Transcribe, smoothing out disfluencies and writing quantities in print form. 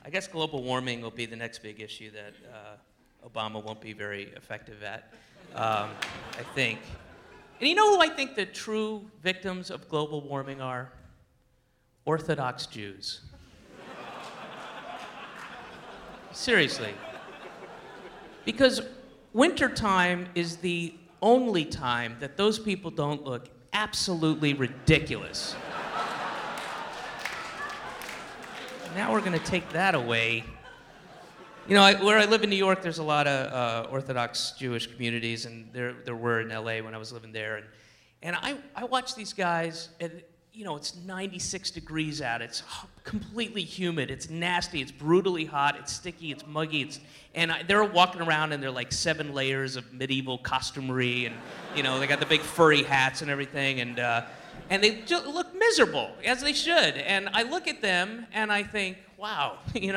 I guess global warming will be the next big issue that Obama won't be very effective at, I think. And you know who I think the true victims of global warming are? Orthodox Jews. Seriously. Because wintertime is the only time that those people don't look absolutely ridiculous. Now we're going to take that away. You know, where I live in New York, there's a lot of Orthodox Jewish communities, and there were in LA when I was living there. And I watch these guys, and you know, it's 96 degrees out. It's completely humid. It's nasty. It's brutally hot. It's sticky. It's muggy. They're walking around in their like 7 layers of medieval costumery, and you know, they got the big furry hats and everything, and they just look miserable, as they should. And I look at them and I think, wow, you know.